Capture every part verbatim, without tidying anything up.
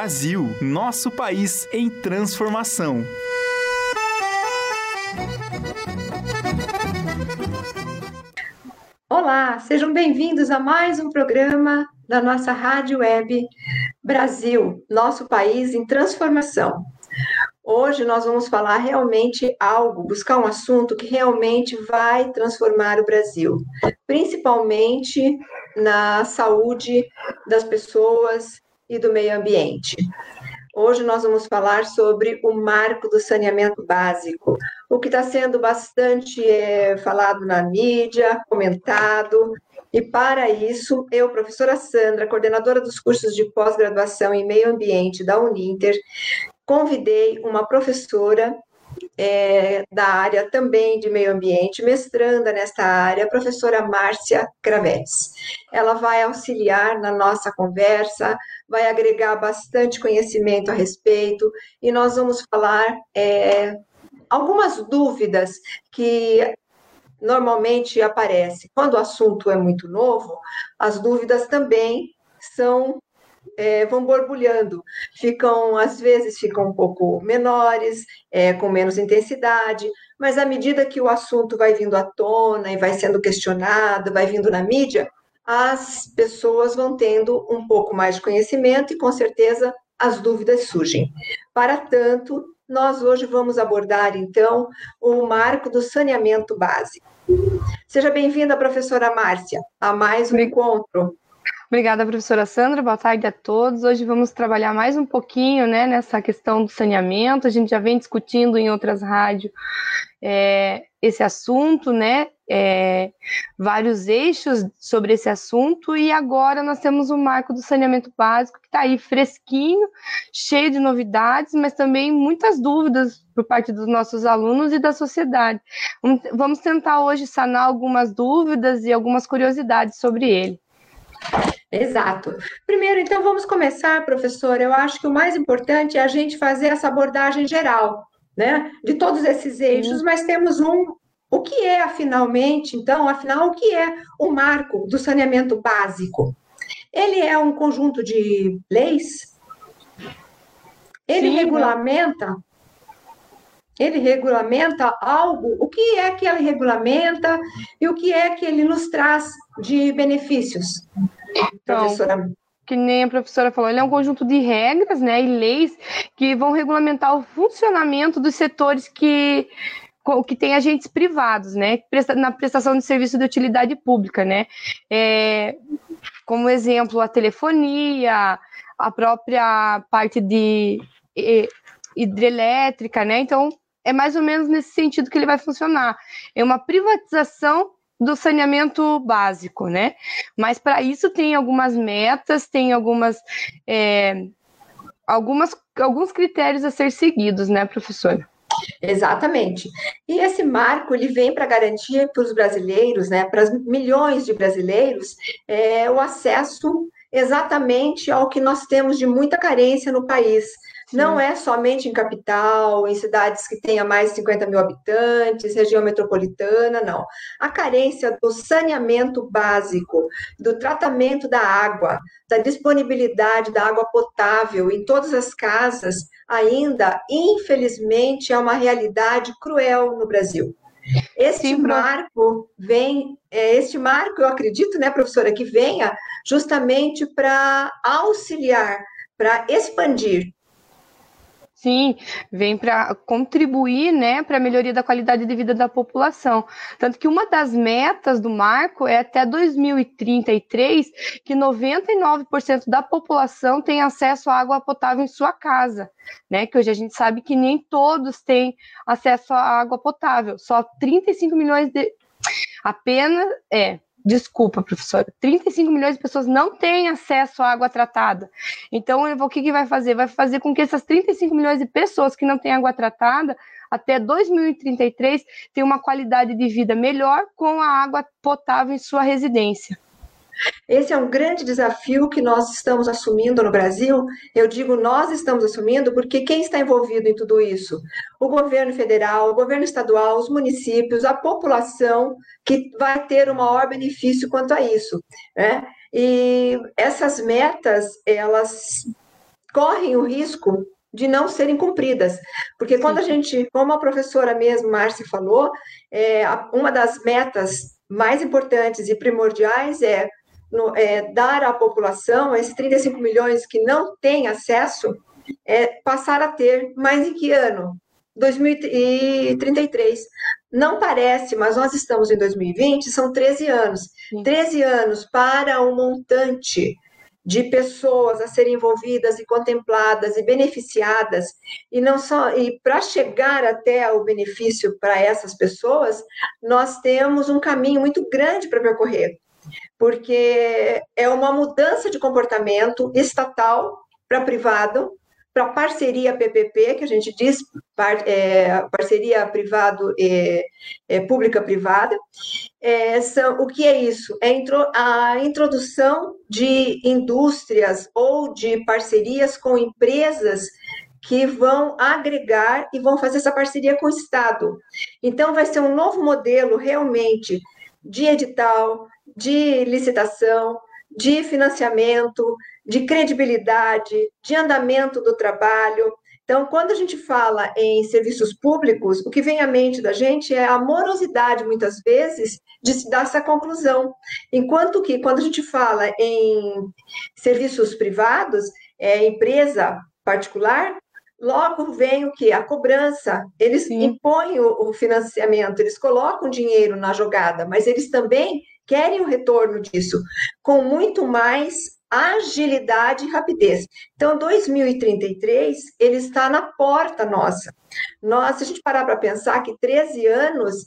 Brasil, nosso país em transformação. Olá, sejam bem-vindos a mais um programa da nossa Rádio Web Brasil, nosso país em transformação. Hoje nós vamos falar realmente algo, buscar um assunto que realmente vai transformar o Brasil, principalmente na saúde das pessoas e do meio ambiente. Hoje nós vamos falar sobre o marco do saneamento básico, o que está sendo bastante é, falado na mídia, comentado, e para isso, eu, professora Sandra, coordenadora dos cursos de pós-graduação em meio ambiente da Uninter, convidei uma professora é, da área também de meio ambiente, mestranda nesta área, a professora Márcia Cravetes. Ela vai auxiliar na nossa conversa, vai agregar bastante conhecimento a respeito, e nós vamos falar é, algumas dúvidas que normalmente aparecem. Quando o assunto é muito novo, as dúvidas também são É, vão borbulhando, ficam, às vezes ficam um pouco menores, é, com menos intensidade, mas à medida que o assunto vai vindo à tona e vai sendo questionado, vai vindo na mídia, as pessoas vão tendo um pouco mais de conhecimento e, com certeza, as dúvidas surgem. Para tanto, nós hoje vamos abordar, então, o marco do saneamento básico. Seja bem-vinda, professora Márcia, a mais um encontro. Obrigada, professora Sandra. Boa tarde a todos. Hoje vamos trabalhar mais um pouquinho, né, nessa questão do saneamento. A gente já vem discutindo em outras rádios é, esse assunto, né, é, vários eixos sobre esse assunto, e agora nós temos o marco do saneamento básico, que está aí fresquinho, cheio de novidades, mas também muitas dúvidas por parte dos nossos alunos e da sociedade. Vamos tentar hoje sanar algumas dúvidas e algumas curiosidades sobre ele. Exato. Primeiro, então, vamos começar, professora. Eu acho que o mais importante é a gente fazer essa abordagem geral, né, de todos esses eixos, mas temos um, o que é, afinalmente, então, afinal, o que é o marco do saneamento básico? Ele é um conjunto de leis? Ele Sim, regulamenta... Não. Ele regulamenta algo? O que é que ele regulamenta e o que é que ele nos traz de benefícios? Então, professora. Que nem a professora falou, ele é um conjunto de regras, né, e leis que vão regulamentar o funcionamento dos setores que, que têm agentes privados, né, na prestação de serviço de utilidade pública, né, é, como exemplo, a telefonia, a própria parte de hidrelétrica, né, então é mais ou menos nesse sentido que ele vai funcionar. É uma privatização do saneamento básico, né? Mas para isso tem algumas metas, tem algumas, é, algumas, alguns critérios a ser seguidos, né, professora? Exatamente. E esse marco ele vem para garantir para os brasileiros, né, para milhões de brasileiros, é, o acesso exatamente ao que nós temos de muita carência no país. Sim. Não é somente em capital, em cidades que tenham mais de cinquenta mil habitantes, região metropolitana, não. A carência do saneamento básico, do tratamento da água, da disponibilidade da água potável em todas as casas, ainda, infelizmente, é uma realidade cruel no Brasil. Este Sim, marco vem, este marco, eu acredito, né, professora, que venha justamente para auxiliar, para expandir. Sim, vem para contribuir, né, para a melhoria da qualidade de vida da população. Tanto que uma das metas do marco é até dois mil e trinta e três que noventa e nove por cento da população tem acesso à água potável em sua casa, né? Que hoje a gente sabe que nem todos têm acesso à água potável, só trinta e cinco milhões de apenas é Desculpa, professora, trinta e cinco milhões de pessoas não têm acesso à água tratada. Então, o que, que vai fazer? Vai fazer com que essas trinta e cinco milhões de pessoas que não têm água tratada, até dois mil e trinta e três, tenham uma qualidade de vida melhor com a água potável em sua residência. Esse é um grande desafio que nós estamos assumindo no Brasil. Eu digo nós estamos assumindo porque quem está envolvido em tudo isso? O governo federal, o governo estadual, os municípios, a população que vai ter o maior benefício quanto a isso, né? E essas metas, elas correm o risco de não serem cumpridas. Porque quando a gente, como a professora mesmo, Márcia, falou, é, uma das metas mais importantes e primordiais é, no, é dar à população, esses trinta e cinco milhões que não têm acesso, é, passar a ter, mas em que ano? dois mil e trinta e três. Não parece, mas nós estamos em dois mil e vinte, são treze anos. Sim. treze anos para um montante de pessoas a serem envolvidas e contempladas e beneficiadas, e não só, e para chegar até o benefício para essas pessoas, nós temos um caminho muito grande para percorrer, porque é uma mudança de comportamento estatal para privado, para parceria P P P, que a gente diz, par, é, parceria privado e é, pública-privada. É, são, o que é isso? É intro, a introdução de indústrias ou de parcerias com empresas que vão agregar e vão fazer essa parceria com o Estado. Então, vai ser um novo modelo realmente de edital, de licitação, de financiamento, de credibilidade, de andamento do trabalho. Então, quando a gente fala em serviços públicos, o que vem à mente da gente é a morosidade, muitas vezes, de se dar essa conclusão. Enquanto que, quando a gente fala em serviços privados, é, empresa particular, logo vem o quê? A cobrança. Eles Sim. impõem o, o financiamento, eles colocam dinheiro na jogada, mas eles também querem o retorno disso, com muito mais agilidade e rapidez. Então, dois mil e trinta e três, ele está na porta nossa. Nós, se a gente parar para pensar que treze anos,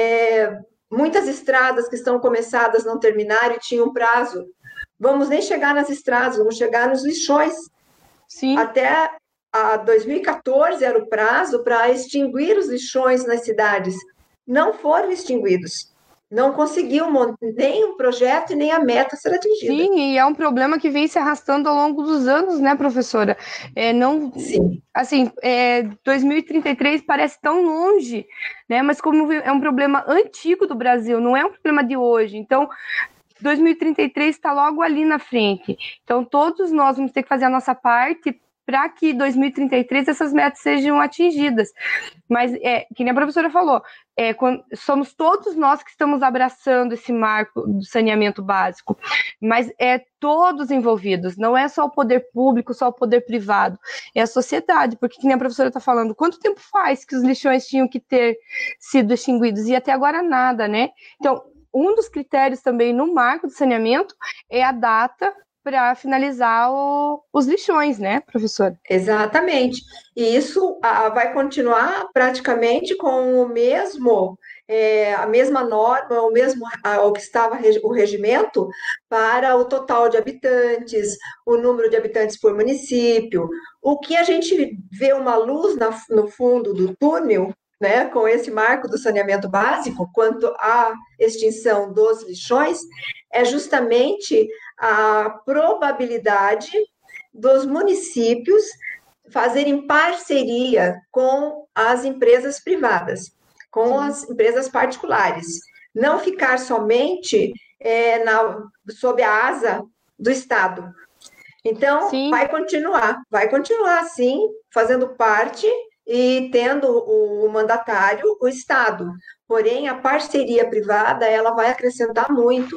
é, muitas estradas que estão começadas não terminaram e tinham prazo. Vamos nem chegar nas estradas, vamos chegar nos lixões. Sim. Até a dois mil e quatorze era o prazo para extinguir os lixões nas cidades. Não foram extinguidos. Não conseguiu nem o projeto e nem a meta ser atingida. Sim, e é um problema que vem se arrastando ao longo dos anos, né, professora? É, não, Sim. Assim, é, dois mil e trinta e três parece tão longe, né? Mas como é um problema antigo do Brasil, não é um problema de hoje. Então, dois mil e trinta e três está logo ali na frente. Então, todos nós vamos ter que fazer a nossa parte para que dois mil e trinta e três essas metas sejam atingidas. Mas, é, que nem a professora falou, é, quando, somos todos nós que estamos abraçando esse marco do saneamento básico, mas é todos envolvidos, não é só o poder público, só o poder privado, é a sociedade, porque, que nem a professora está falando, quanto tempo faz que os lixões tinham que ter sido extinguidos? E até agora nada, né? Então, um dos critérios também no marco do saneamento é a data para finalizar o, os lixões, né, professora? Exatamente. E isso ah, vai continuar praticamente com o mesmo, é, a mesma norma, o mesmo ah, o que estava o regimento para o total de habitantes, o número de habitantes por município. O que a gente vê uma luz na, no fundo do túnel, né, com esse marco do saneamento básico, quanto à extinção dos lixões, é justamente a probabilidade dos municípios fazerem parceria com as empresas privadas, com Sim. as empresas particulares. Não ficar somente é, na, sob a asa do Estado. Então, Sim. vai continuar, vai continuar, sim, fazendo parte e tendo o mandatário, o Estado. Porém, a parceria privada, ela vai acrescentar muito.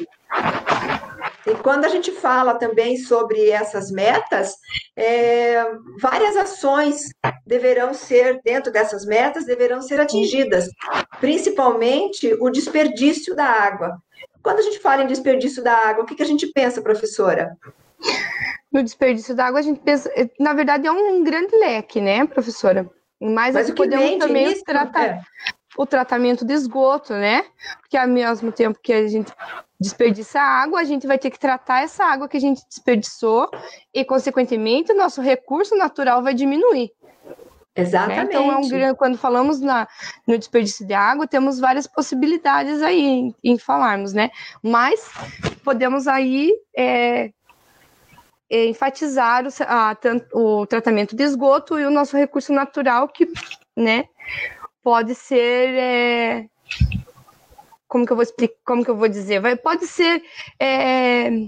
E quando a gente fala também sobre essas metas, é, várias ações deverão ser, dentro dessas metas, deverão ser atingidas, principalmente o desperdício da água. Quando a gente fala em desperdício da água, o que, que a gente pensa, professora? No desperdício da água, a gente pensa, na verdade, é um grande leque, né, professora? Mas, Mas o que podemos também nisso, tratar é. o tratamento de esgoto, né? Porque ao mesmo tempo que a gente desperdiça água, a gente vai ter que tratar essa água que a gente desperdiçou e, consequentemente, o nosso recurso natural vai diminuir. Exatamente. Né? Então, é um grande, quando falamos na, no desperdício de água, temos várias possibilidades aí em, em falarmos, né? Mas podemos aí é, é, enfatizar o, a, tanto, o tratamento de esgoto e o nosso recurso natural que, né, pode ser... É, como que eu vou explicar, como que eu vou dizer? Vai, pode ser... É,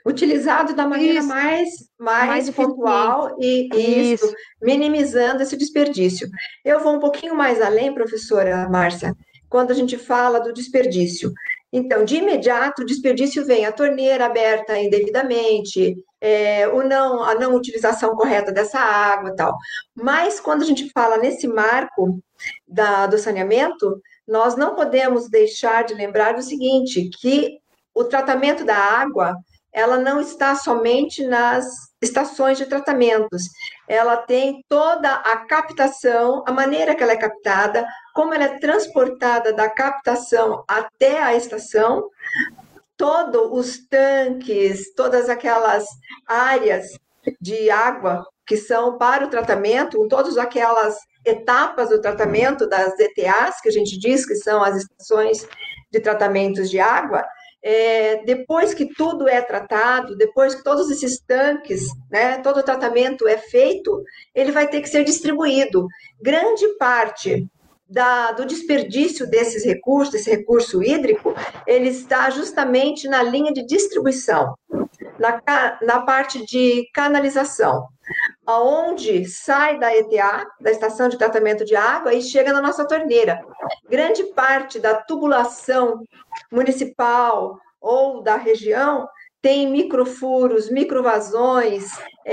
Utilizado da maneira Isso. mais, mais, Mais pontual e isso, Isso. minimizando esse desperdício. Eu vou um pouquinho mais além, professora Márcia, quando a gente fala do desperdício. Então, de imediato, o desperdício vem a torneira aberta indevidamente, é, o não, a não utilização correta dessa água e tal. Mas, quando a gente fala nesse marco da, do saneamento, nós não podemos deixar de lembrar do seguinte, que o tratamento da água, ela não está somente nas estações de tratamentos, ela tem toda a captação, a maneira que ela é captada, como ela é transportada da captação até a estação, todos os tanques, todas aquelas áreas de água que são para o tratamento, todas aquelas etapas do tratamento das E T As, que a gente diz que são as estações de tratamentos de água, é, depois que tudo é tratado, depois que todos esses tanques, né, todo o tratamento é feito, ele vai ter que ser distribuído. Grande parte da, do desperdício desses recursos, desse recurso hídrico, ele está justamente na linha de distribuição, na, na parte de canalização, aonde sai da E T A, da estação de tratamento de água, e chega na nossa torneira. Grande parte da tubulação municipal ou da região tem microfuros, microvazões,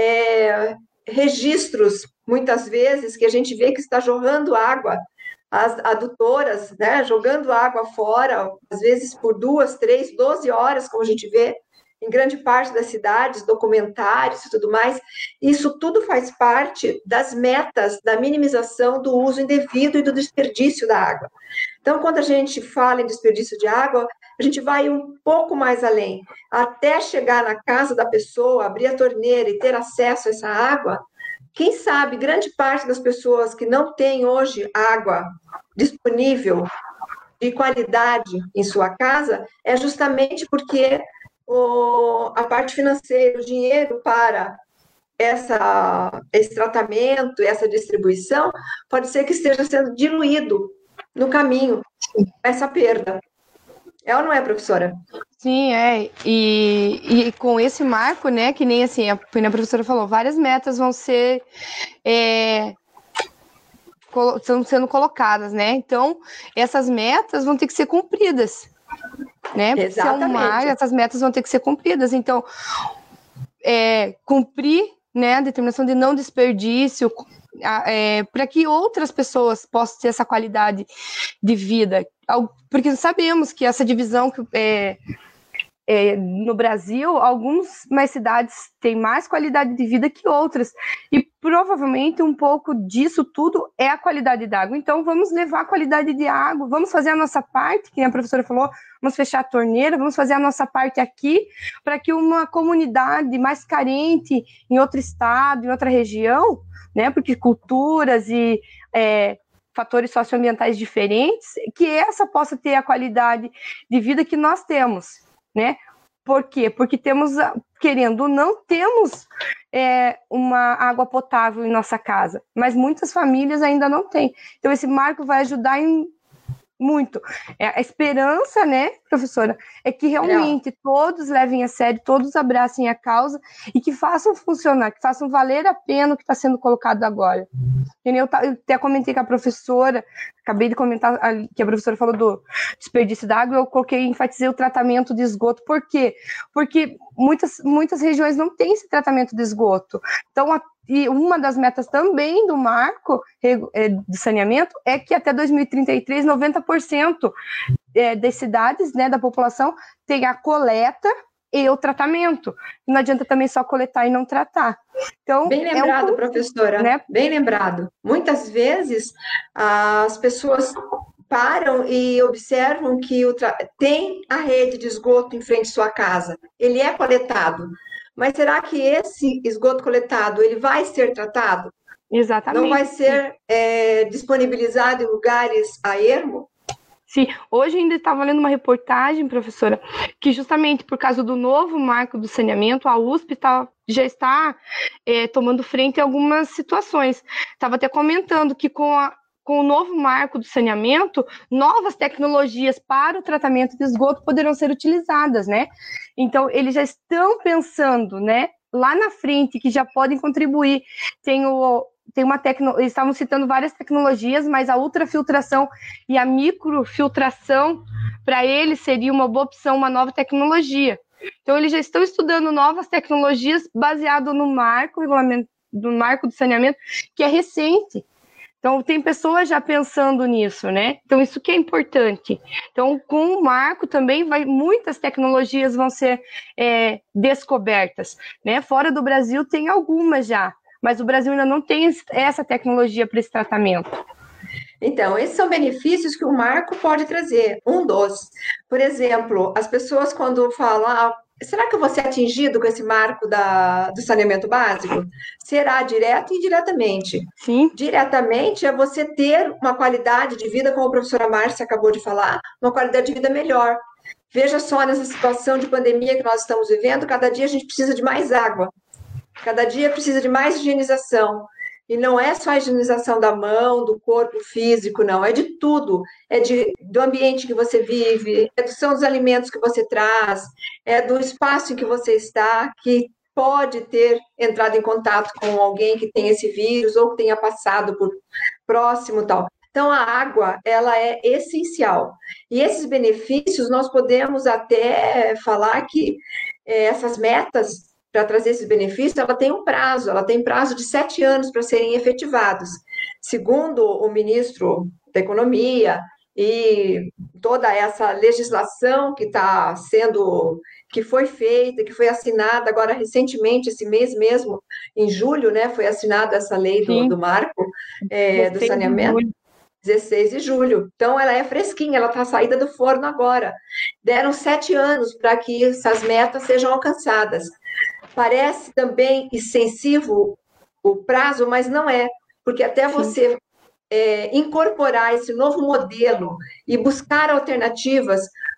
é, registros, muitas vezes, que a gente vê que está jorrando água, as adutoras, né, jogando água fora, às vezes por duas, três, doze horas, como a gente vê em grande parte das cidades, documentários e tudo mais. Isso tudo faz parte das metas da minimização do uso indevido e do desperdício da água. Então, quando a gente fala em desperdício de água, a gente vai um pouco mais além. Até chegar na casa da pessoa, abrir a torneira e ter acesso a essa água, quem sabe, grande parte das pessoas que não têm hoje água disponível de qualidade em sua casa, é justamente porque o, a parte financeira, o dinheiro para essa, esse tratamento, essa distribuição, pode ser que esteja sendo diluído no caminho, essa perda. É ou não é, professora? Sim, é. E, e com esse marco, né, que nem assim, a, a professora falou, várias metas vão ser é, colo, estão sendo colocadas, né? Então, essas metas vão ter que ser cumpridas, né? Exatamente. Se é um mar, essas metas vão ter que ser cumpridas. Então, é, cumprir, né, a determinação de não desperdício, é, para que outras pessoas possam ter essa qualidade de vida. Porque sabemos que essa divisão que é, é, no Brasil, algumas mais cidades têm mais qualidade de vida que outras, e provavelmente um pouco disso tudo é a qualidade da água. Então vamos levar a qualidade de água, vamos fazer a nossa parte, que a professora falou, vamos fechar a torneira, vamos fazer a nossa parte aqui, para que uma comunidade mais carente em outro estado, em outra região, né, porque culturas e é, fatores socioambientais diferentes, que essa possa ter a qualidade de vida que nós temos, né? Por quê? Porque temos, querendo ou não, temos é, uma água potável em nossa casa, mas muitas famílias ainda não têm. Então, esse marco vai ajudar em muito. É, a esperança, né, professora, é que realmente é. todos levem a sério, todos abracem a causa e que façam funcionar, que façam valer a pena o que está sendo colocado agora. Eu até comentei com a professora, acabei de comentar que a professora falou do desperdício d'água, eu coloquei, enfatizei o tratamento de esgoto. Por quê? Porque muitas, muitas regiões não têm esse tratamento de esgoto. Então, a E uma das metas também do marco de saneamento é que até dois mil e trinta e três, noventa por cento das cidades, né, da população, tenha a coleta e o tratamento. Não adianta também só coletar e não tratar. Então, bem lembrado, é um... professora, né? Bem lembrado. Muitas vezes as pessoas param e observam que o tra... tem a rede de esgoto em frente à sua casa. Ele é coletado. Mas será que esse esgoto coletado ele vai ser tratado? Exatamente. Não vai ser é, disponibilizado em lugares a ermo? Sim, hoje ainda estava lendo uma reportagem, professora, que justamente por causa do novo marco do saneamento, a U S P tá, já está é, tomando frente a algumas situações. Estava até comentando que com a com o novo marco do saneamento, novas tecnologias para o tratamento de esgoto poderão ser utilizadas, né? Então, eles já estão pensando, né, lá na frente, que já podem contribuir. Tem o Tem uma tecno... Eles estavam citando várias tecnologias, mas a ultrafiltração e a microfiltração, para eles, seria uma boa opção, uma nova tecnologia. Então, eles já estão estudando novas tecnologias baseado no marco, regulamento, do marco do saneamento, que é recente. Então, tem pessoas já pensando nisso, né? Então, isso que é importante. Então, com o marco também, vai, muitas tecnologias vão ser é, descobertas, né? Fora do Brasil, tem algumas já, mas o Brasil ainda não tem essa tecnologia para esse tratamento. Então, esses são benefícios que o marco pode trazer. Um dos, por exemplo, as pessoas quando falam, ah, será que eu vou ser atingido com esse marco da, do saneamento básico? Será direto e indiretamente. Sim. Diretamente é você ter uma qualidade de vida, como a professora Márcia acabou de falar, uma qualidade de vida melhor. Veja só, nessa situação de pandemia que nós estamos vivendo, cada dia a gente precisa de mais água. Cada dia precisa de mais higienização. E não é só a higienização da mão, do corpo físico, não. É de tudo. É de, do ambiente que você vive, é do, são dos alimentos que você traz, é do espaço em que você está, que pode ter entrado em contato com alguém que tem esse vírus ou que tenha passado por próximo e tal. Então, a água, ela é essencial. E esses benefícios, nós podemos até falar que é, essas metas para trazer esses benefícios, ela tem um prazo, ela tem prazo de sete anos para serem efetivados. Segundo o ministro da Economia e toda essa legislação que está sendo, que foi feita, que foi assinada agora recentemente, esse mês mesmo, em julho, né, foi assinada essa lei do, do marco é, do saneamento. dezesseis de julho. Então, ela é fresquinha, ela está saída do forno agora. Deram sete anos para que essas metas sejam alcançadas. Parece também extensivo o prazo, mas não é, porque até Sim. você é, incorporar esse novo modelo e buscar alternativas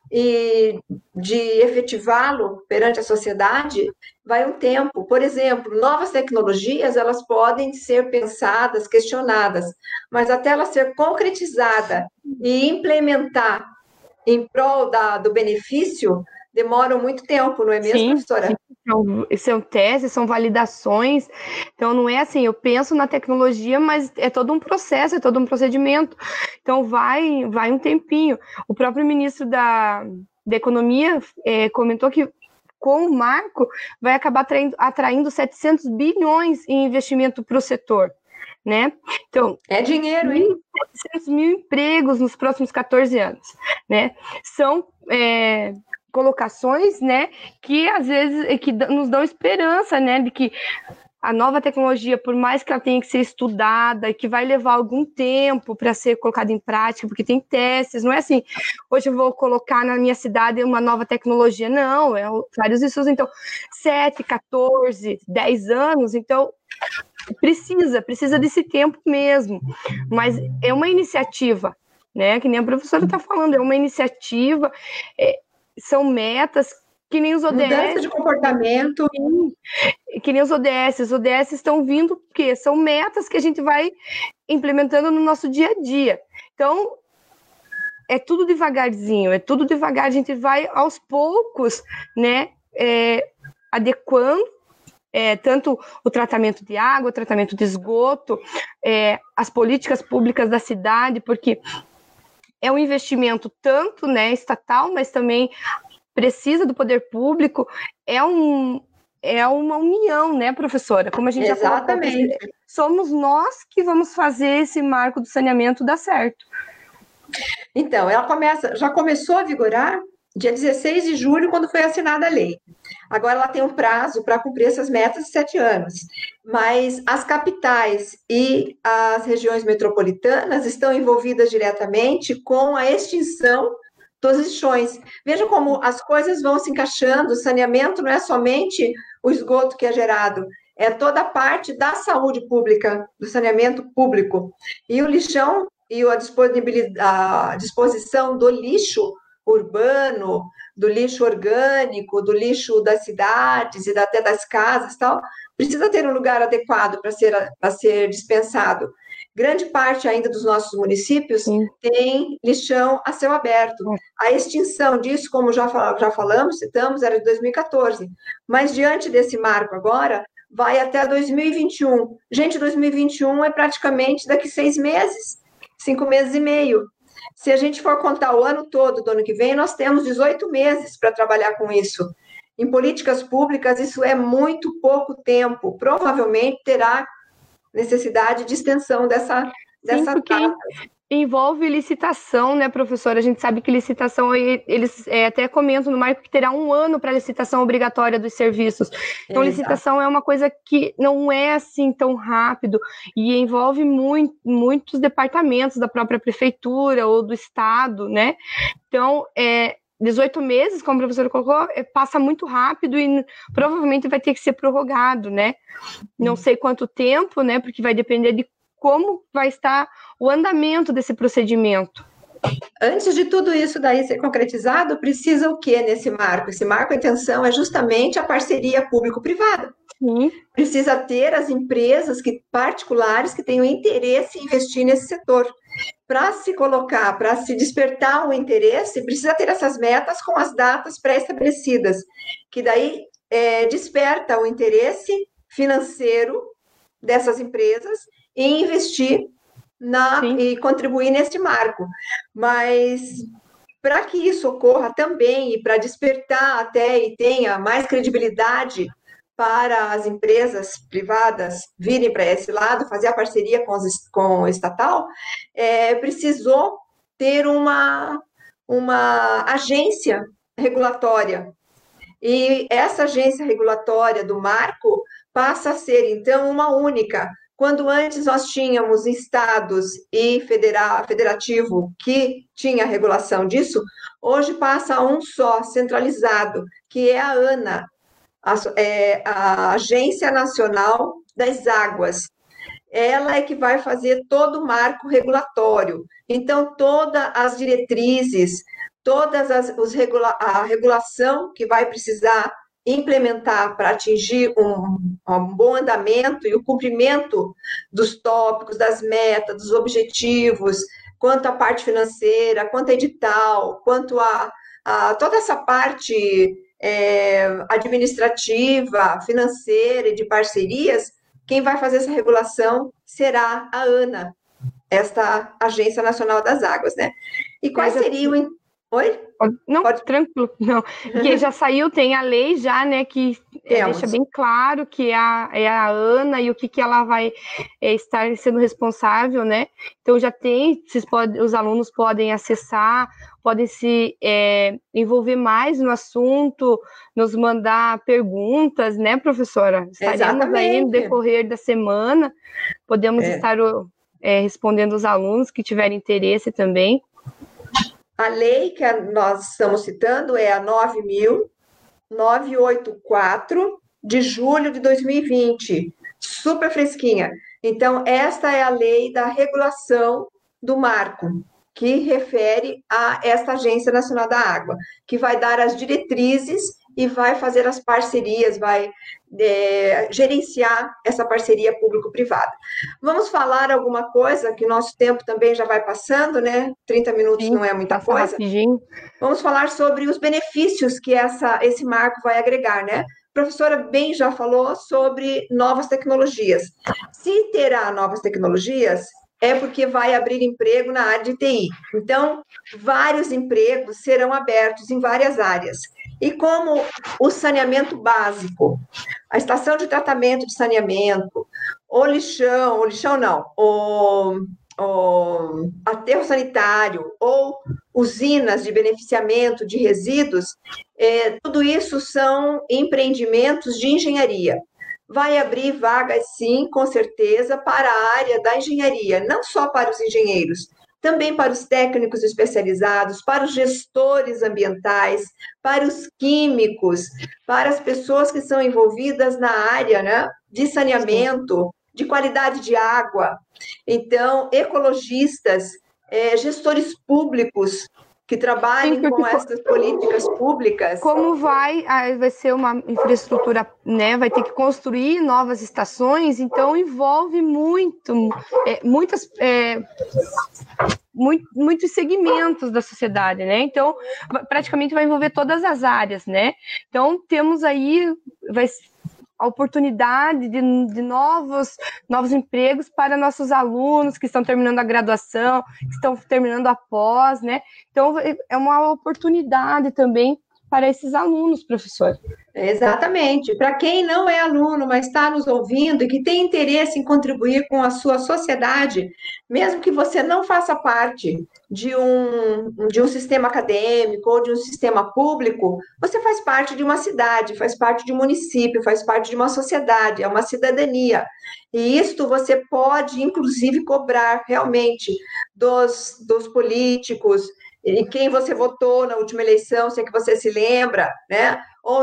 e de efetivá-lo perante a sociedade, vai um tempo. Por exemplo, novas tecnologias, elas podem ser pensadas, questionadas, mas até ela ser concretizada e implementar em prol da, do benefício, demoram muito tempo, não é mesmo, sim, professora? Sim. São, são testes, são validações, então não é assim, eu penso na tecnologia, mas é todo um processo, é todo um procedimento, então vai, vai um tempinho. O próprio ministro da, da Economia é, comentou que com o marco vai acabar atraindo, atraindo setecentos bilhões em investimento para o setor, né? Então, é dinheiro, hein? setecentos mil empregos nos próximos quatorze anos, né? São... É, colocações, né, que às vezes que nos dão esperança, né, de que a nova tecnologia, por mais que ela tenha que ser estudada e que vai levar algum tempo para ser colocada em prática, porque tem testes, não é assim, hoje eu vou colocar na minha cidade uma nova tecnologia, não, é vários estudos, então, sete, quatorze, dez anos, então, precisa, precisa desse tempo mesmo, mas é uma iniciativa, né, que nem a professora está falando, é uma iniciativa, é, são metas que nem os O D S. Mudança de comportamento. Que nem os O D S. Os O D S estão vindo porque são metas que a gente vai implementando no nosso dia a dia. Então, é tudo devagarzinho, é tudo devagar. A gente vai aos poucos, né, é, adequando é, tanto o tratamento de água, o tratamento de esgoto, é, as políticas públicas da cidade, porque é um investimento tanto, né, estatal, mas também precisa do poder público, é, um, é uma união, né, professora? Como a gente Exatamente. já falou, somos nós que vamos fazer esse marco do saneamento dar certo. Então, ela começa, já começou a vigorar dia dezesseis de julho, quando foi assinada a lei. Agora ela tem um prazo para cumprir essas metas de sete anos. Mas as capitais e as regiões metropolitanas estão envolvidas diretamente com a extinção dos lixões. Veja como as coisas vão se encaixando, o saneamento não é somente o esgoto que é gerado, é toda a parte da saúde pública, do saneamento público. E o lixão e a, disponibilidade, a disposição do lixo urbano, do lixo orgânico, do lixo das cidades e até das casas, tal, precisa ter um lugar adequado para ser, para ser dispensado. grande parte ainda dos nossos municípios Sim. tem lixão a céu aberto. A extinção disso, como já, já falamos, citamos, era de dois mil e quatorze. Mas diante desse marco agora, vai até dois mil e vinte e um. Gente, dois mil e vinte e um é praticamente daqui seis meses, cinco meses e meio. Se a gente for contar o ano todo do ano que vem, nós temos dezoito meses para trabalhar com isso. Em políticas públicas, isso é muito pouco tempo. Provavelmente terá necessidade de extensão dessa, dessa Sim, data. Envolve licitação, né, professora? A gente sabe que licitação, eles é, até comentam no marco que terá um ano para licitação obrigatória dos serviços. Então, Exato. Licitação é uma coisa que não é assim tão rápido e envolve muito, muitos departamentos da própria prefeitura ou do estado, né? Então, é, dezoito meses, como a professora colocou, é, passa muito rápido e provavelmente vai ter que ser prorrogado, né? Não sei quanto tempo, né? Porque vai depender de como vai estar o andamento desse procedimento. Antes de tudo isso daí ser concretizado, precisa o que nesse marco? Esse marco, a intenção é justamente a parceria público-privada. Sim. Precisa ter as empresas que, particulares que tenham interesse em investir nesse setor. Para se colocar, para se despertar o interesse, precisa ter essas metas com as datas pré-estabelecidas, que daí é, desperta o interesse financeiro dessas empresas em investir na, e contribuir neste marco. Mas para que isso ocorra também e para despertar até e tenha mais credibilidade para as empresas privadas virem para esse lado, fazer a parceria com, os, com o estatal, é, precisou ter uma, uma agência regulatória. E essa agência regulatória do marco passa a ser, então, uma única. Quando antes nós tínhamos estados e federal, federativo que tinha a regulação disso, hoje passa a um só, centralizado, que é a ANA, a, é, a Agência Nacional das Águas. Ela é que vai fazer todo o marco regulatório. Então, todas as diretrizes, todas as os regula a regulação que vai precisar implementar para atingir um, um bom andamento e o cumprimento dos tópicos, das metas, dos objetivos, quanto à parte financeira, quanto a edital, quanto a, a toda essa parte é, administrativa, financeira e de parcerias, quem vai fazer essa regulação será a ANA, esta Agência Nacional das Águas, né? E quais seriam... Oi? Não, Pode... tranquilo, não. Porque já saiu, tem a lei já, né, que é, deixa bem claro que é a, é a ANA e o que, que ela vai é, estar sendo responsável, né? Então já tem, vocês podem, os alunos podem acessar, podem se é, envolver mais no assunto, nos mandar perguntas, né, professora? Estaremos Exatamente. Aí no decorrer da semana, podemos é. estar é, respondendo os alunos que tiverem interesse também. A lei que nós estamos citando é a nove mil novecentos e oitenta e quatro, de julho de dois mil e vinte, super fresquinha. Então, esta é a lei da regulação do marco, que refere a esta Agência Nacional da Água, que vai dar as diretrizes e vai fazer as parcerias, vai é, gerenciar essa parceria público-privada. Vamos falar alguma coisa, que o nosso tempo também já vai passando, né? trinta minutos Sim, não é muita coisa. Rapidinho. Vamos falar sobre os benefícios que essa, esse marco vai agregar, né? A professora bem já falou sobre novas tecnologias. Se terá novas tecnologias, é porque vai abrir emprego na área de T I. Então, vários empregos serão abertos em várias áreas. E como o saneamento básico, a estação de tratamento de saneamento, o lixão, o lixão não, o, o aterro sanitário ou usinas de beneficiamento de resíduos, é, tudo isso são empreendimentos de engenharia. Vai abrir vagas, sim, com certeza, para a área da engenharia, não só para os engenheiros, também para os técnicos especializados, para os gestores ambientais, para os químicos, para as pessoas que são envolvidas na área, né, de saneamento, de qualidade de água. Então, ecologistas, é, gestores públicos, que trabalhem Sim, com essas políticas públicas. Como vai, vai ser uma infraestrutura, né? Vai ter que construir novas estações, então envolve muito, é, muitas, é, muito, muitos segmentos da sociedade, né? Então, praticamente vai envolver todas as áreas, né? Então, temos aí vai, a oportunidade de, de novos, novos empregos para nossos alunos que estão terminando a graduação, que estão terminando a pós, né? Então, é uma oportunidade também para esses alunos, professor. Exatamente. Para quem não é aluno, mas está nos ouvindo e que tem interesse em contribuir com a sua sociedade, mesmo que você não faça parte de um, de um sistema acadêmico ou de um sistema público, você faz parte de uma cidade, faz parte de um município, faz parte de uma sociedade, é uma cidadania. E isto você pode, inclusive, cobrar realmente dos, dos políticos, em quem você votou na última eleição, se é que você se lembra, né? Ou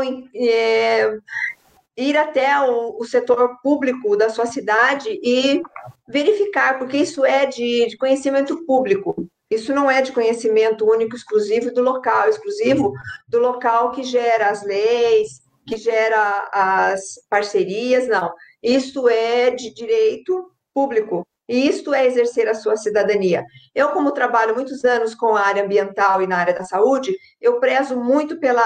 é, ir até o, o setor público da sua cidade e verificar, porque isso é de, de conhecimento público, isso não é de conhecimento único, exclusivo do local, exclusivo do local que gera as leis, que gera as parcerias, não. Isso é de direito público. E isto é exercer a sua cidadania. Eu, como trabalho muitos anos com a área ambiental e na área da saúde, eu prezo muito pela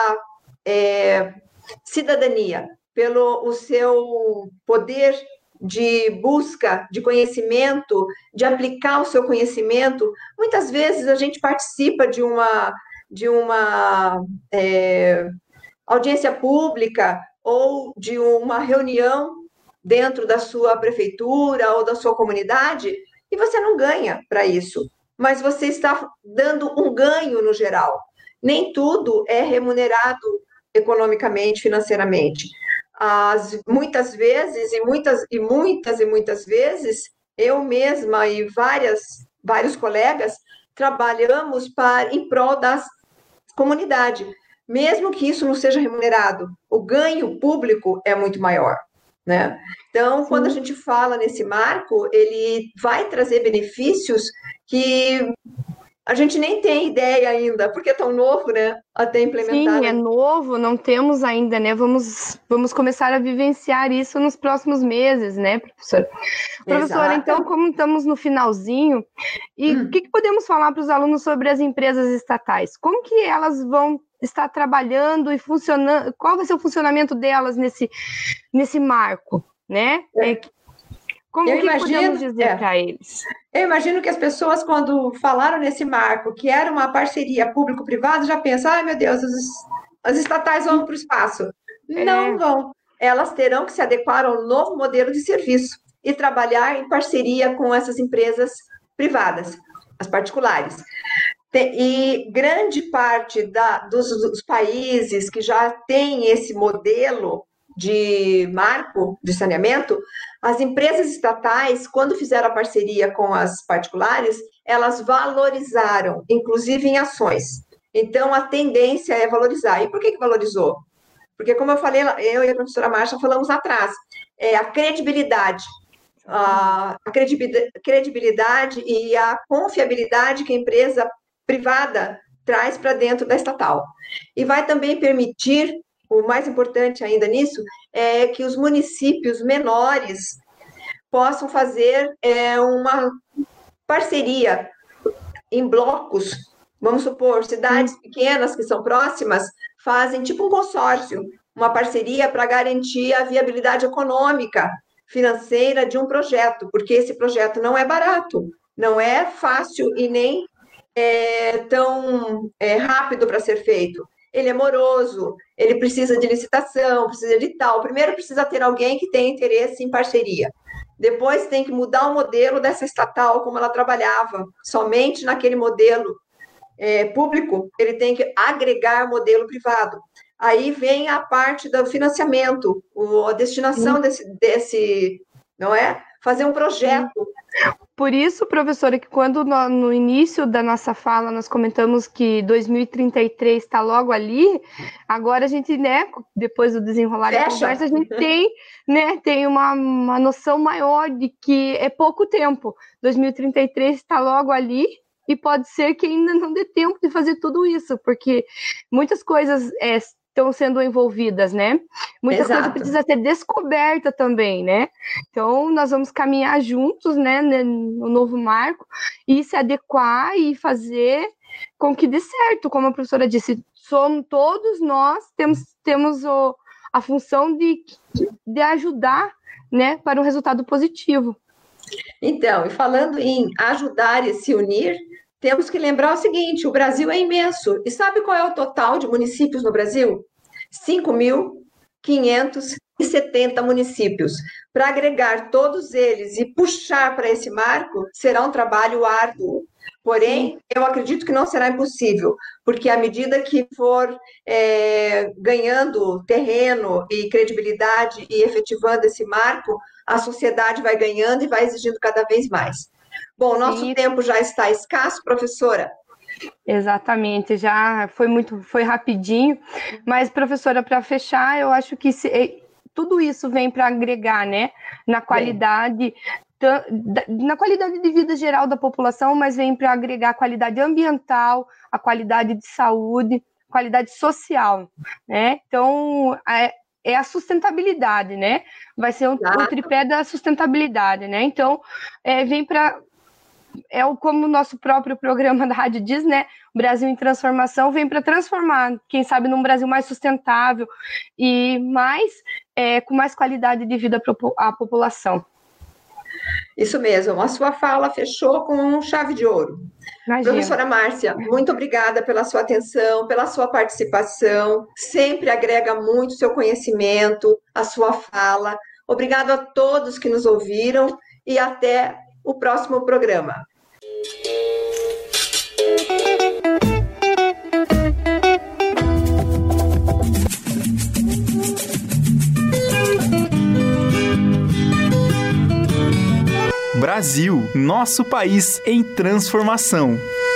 é, cidadania, pelo o seu poder de busca de conhecimento, de aplicar o seu conhecimento. Muitas vezes a gente participa de uma, de uma é, audiência pública ou de uma reunião dentro da sua prefeitura ou da sua comunidade, e você não ganha para isso, mas você está dando um ganho no geral. Nem tudo é remunerado economicamente, financeiramente. As, muitas vezes, e muitas, e muitas, e muitas vezes, eu mesma e várias, vários colegas trabalhamos para, em prol da comunidade, mesmo que isso não seja remunerado, o ganho público é muito maior. Né? Então, Sim. quando a gente fala nesse marco, ele vai trazer benefícios que a gente nem tem ideia ainda, porque é tão novo, né? Até implementar. Sim, é novo, não temos ainda, né? Vamos, vamos começar a vivenciar isso nos próximos meses, né, professora? Professora, então, como estamos no finalzinho, e o hum. que, que podemos falar para os alunos sobre as empresas estatais? Como que elas vão estar trabalhando e funcionando? Qual vai ser o funcionamento delas nesse, nesse marco, né? É. Como Eu que imagino, podemos dizer é, para eles? Eu imagino que as pessoas, quando falaram nesse marco, que era uma parceria público-privada, já pensam, ai, meu Deus, as, as estatais vão para o espaço. É. Não vão. Elas terão que se adequar ao novo modelo de serviço e trabalhar em parceria com essas empresas privadas, as particulares. E grande parte da, dos, dos países que já têm esse modelo de marco de saneamento, as empresas estatais, quando fizeram a parceria com as particulares, elas valorizaram, inclusive em ações. Então, a tendência é valorizar. E por que que valorizou? Porque, como eu falei, eu e a professora Márcia falamos atrás, é a credibilidade, a credibilidade e a confiabilidade que a empresa privada traz para dentro da estatal. E vai também permitir, o mais importante ainda nisso, é que os municípios menores possam fazer é, uma parceria em blocos. Vamos supor, cidades pequenas que são próximas fazem tipo um consórcio, uma parceria para garantir a viabilidade econômica, financeira de um projeto, porque esse projeto não é barato, não é fácil e nem é tão é, rápido para ser feito. Ele é moroso, ele precisa de licitação, precisa de tal. Primeiro precisa ter alguém que tenha interesse em parceria. Depois tem que mudar o modelo dessa estatal, como ela trabalhava, somente naquele modelo é, público, ele tem que agregar modelo privado. Aí vem a parte do financiamento, a destinação desse, desse, não é? Fazer um projeto. Por isso, professora, que quando no, no início da nossa fala nós comentamos que dois mil e trinta e três está logo ali, agora a gente, né, depois do desenrolar da conversa, a gente tem, né, tem uma, uma noção maior de que é pouco tempo. dois mil e trinta e três está logo ali, e pode ser que ainda não dê tempo de fazer tudo isso, porque muitas coisas é, estão sendo envolvidas, né? Muita Exato. coisa precisa ser descoberta também, né? Então, nós vamos caminhar juntos, né, no novo marco, e se adequar e fazer com que dê certo, como a professora disse, somos todos nós, temos, temos o, a função de, de ajudar, né, para um resultado positivo. Então, e falando em ajudar e se unir, temos que lembrar o seguinte, o Brasil é imenso. E sabe qual é o total de municípios no Brasil? cinco mil quinhentos e setenta municípios. Para agregar todos eles e puxar para esse marco, será um trabalho árduo. Porém, eu acredito que não será impossível, porque à medida que for é, ganhando terreno e credibilidade e efetivando esse marco, a sociedade vai ganhando e vai exigindo cada vez mais. Bom, nosso Sim. tempo já está escasso, professora. Exatamente, já foi muito, foi rapidinho, mas, professora, para fechar, eu acho que se, tudo isso vem para agregar, né, na qualidade, na qualidade de vida geral da população, mas vem para agregar a qualidade ambiental, a qualidade de saúde, qualidade social, né? Então, é, é a sustentabilidade, né? Vai ser o, o tripé da sustentabilidade, né? Então, é, vem para... É como o nosso próprio programa da rádio diz, né? O Brasil em Transformação vem para transformar, quem sabe, num Brasil mais sustentável e mais, é, com mais qualidade de vida à população. Isso mesmo, a sua fala fechou com chave de ouro. Imagina. Professora Márcia, muito obrigada pela sua atenção, pela sua participação, sempre agrega muito o seu conhecimento, a sua fala. Obrigado a todos que nos ouviram e até o próximo programa. Brasil, nosso país em transformação.